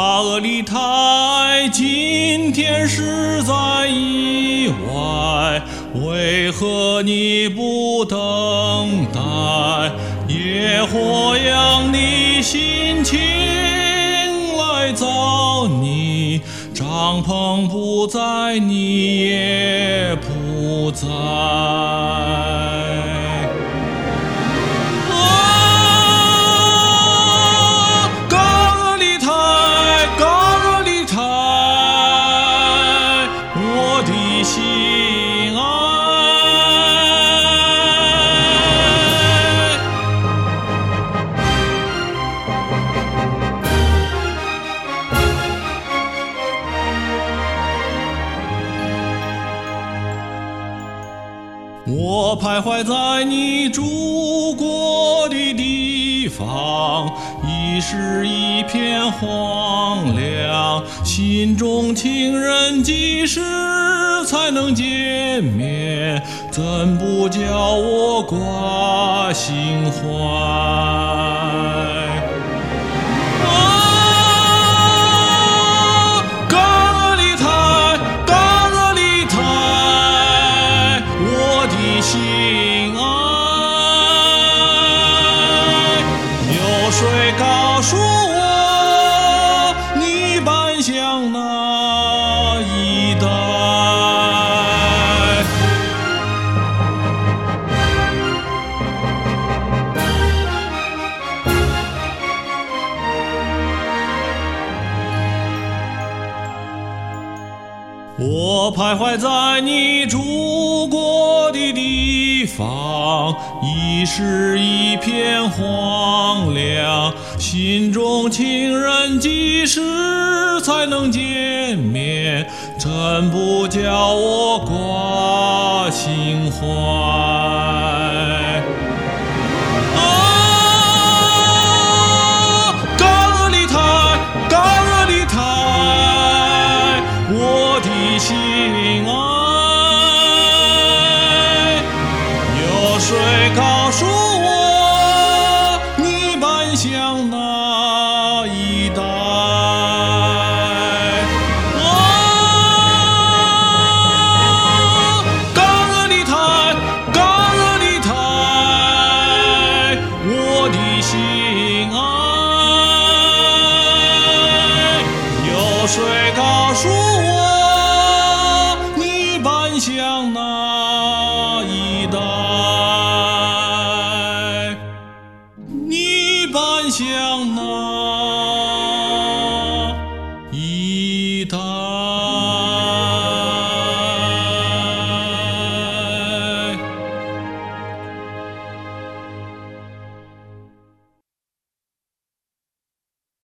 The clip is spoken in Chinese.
嘎里台今天是在意外，为何你不等待？野火让你心情来找你，帐篷不在，你也不在。心爱，我徘徊在你住过的地方，已是一片荒凉，心中情人几时才能见面？怎不叫我挂心怀？嘎里台，嘎里台，我的心爱。有谁告诉我，你奔向哪一带？我徘徊在你住过的地方，已是一片荒凉，心中情人几时才能见面？怎不叫我挂心怀？心爱，有谁告诉我，你奔向哪一带？嘎里台，嘎里台，我的心爱，有谁告诉我，向哪一带？你奔向哪一带？